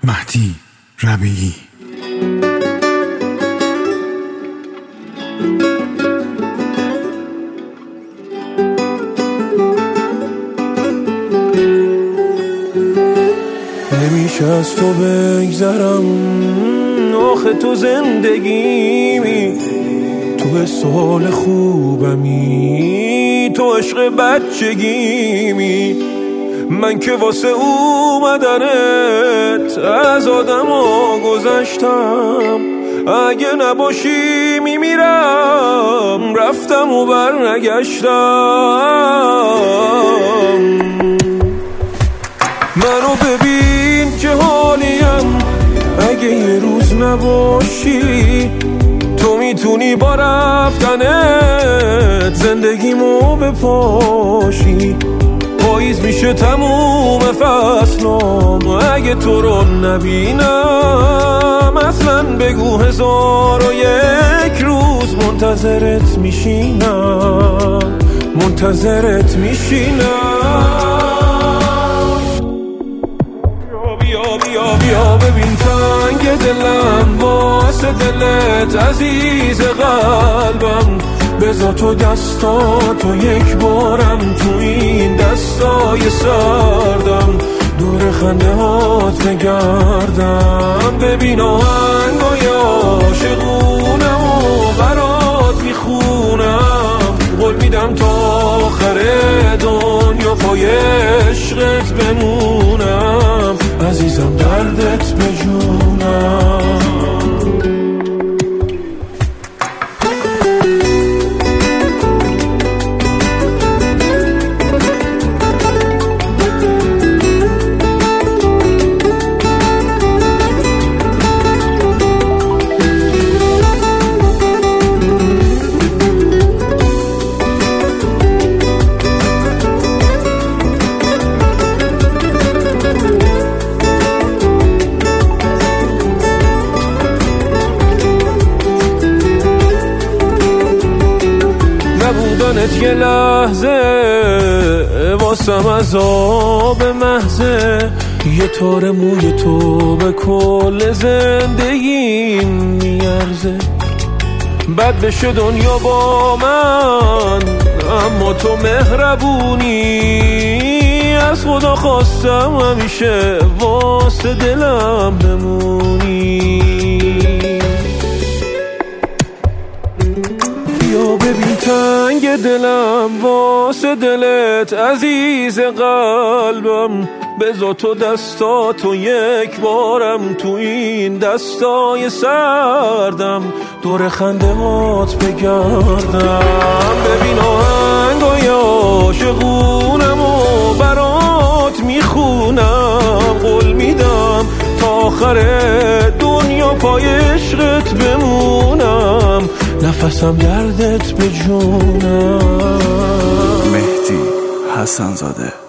مهدی ربیعی. نمیشه از تو بگذرم، آخه تو زندگیمی، تو حال خوبمی، تو عشق بچگیمی. من که واسه اومدنت از آدم ها گذشتم، اگه نباشی میمیرم، رفتم و برنگشتم. منو ببین چه حالیم، اگه یه روز نباشی، تو میتونی با رفتنت زندگیمو بپاشی. پاییز میشه تموم فصلم، اگه تو رو نبینم، اصلا بگو 1001 روز منتظرت میشینم، منتظرت میشینم. بیا ببین تنگ دلم، واسه دلت عزیز قلبم، بذار تو دستاتو یک بارم تو این دستای سردم، دور خنده هات بگردم. ببین آهنگای عاشقونم و برات میخونم، قول میدم تا آخر دنیا پای عشقت بمونم، عزیزم دردت بجونم. نبودنت یه لحظه واسم عذاب محضه، یه تار موی تو به کل زندگیم میارزه. بد بشه دنیا با من، اما تو مهربونی، از خدا خواستم همیشه واسه دلم بمونی. بیا ببین تنگ دلم، واسه دلت عزیز قلبم، بذار تو دستاتو یک بارم تو این دستای سردم، دور خنده هات بگردم. ببین آهنگای عاشقونم و برات میخونم، قول میدم تا آخر دنیا پای عشقت بمونم، نفسم دردت بجونم. مهدی حسن زاده.